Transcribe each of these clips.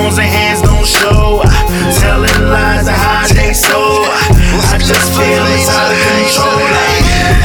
stones and hands don't show. Telling lies and hide they soul. I just feel it's out of control. Like,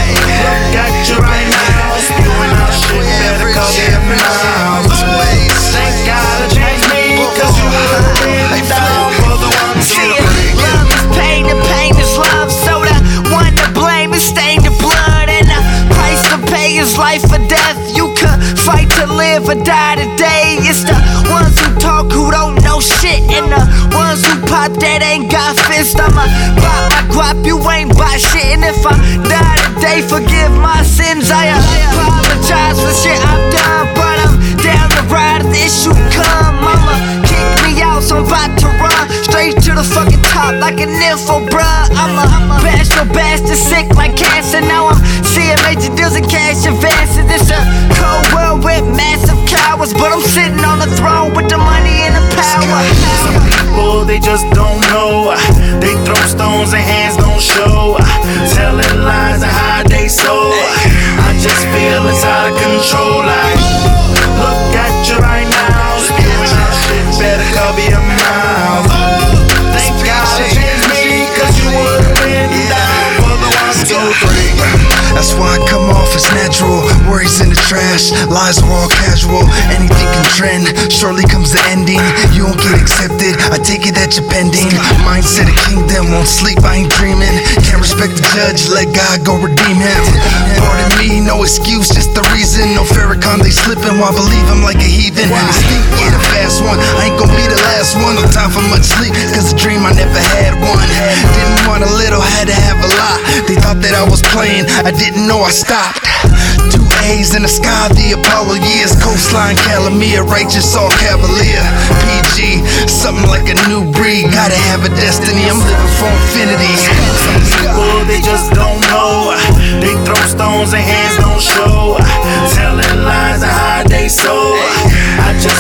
look at you right now, spewing out shit, better cover your mouth. Thank God it changed me, cause you would've been down for the ones who love is pain and pain is love. So the one to blame is stained the blood, and the price to pay is life or death. You could fight to live or die today. It's the ones who talk who don't know shit, and the ones who pop that ain't got fist. I'ma pop my guap, you ain't buy shit. And if I die today, forgive my sins. I apologize for shit I've done, but I'm down the ride if the issue come. Mama kick me out, so I'm about to run straight to the fucking top like an info, bruh. I'm a bastard, sick like cancer. Now I'm seeing major deals and cash advances. It's a cold world with massive cowards, but I'm sitting on the throne with the money and the power. Some people, they just don't know. They throw stones and hands don't show. Telling lies and hide they soul. I just feel it's out of control. Like, look at you right now, spewing out shit, better cover your mouth. Thank God it changed me, cause you would've been down for the 1, 2, 3. That's why I come off as natural. Worries in the trash, lies are all casual. Anything can trend, surely comes the ending. You won't get accepted, I take it that you're pending. Mindset of kingdom, won't sleep, I ain't dreaming. Can't respect the judge, let God go redeem him. Pardon me, no excuse, just the reason. No Farrakhan, they slipping while believe him like a heathen. Instinct, yeah, the fast one, I ain't gon' be the last one. No time for much sleep, cause a dream I never had one. Didn't want a little, had to have a lot. They thought that I was playing, I didn't know I stopped. 2 A's in the sky, the Apollo years. Coastline, Calamia, righteous, all cavalier. PG, something like a new breed. Gotta have a destiny, I'm living for infinity. Some people, they just don't know. They throw stones and hands don't show. Telling lies and hide they soul. I just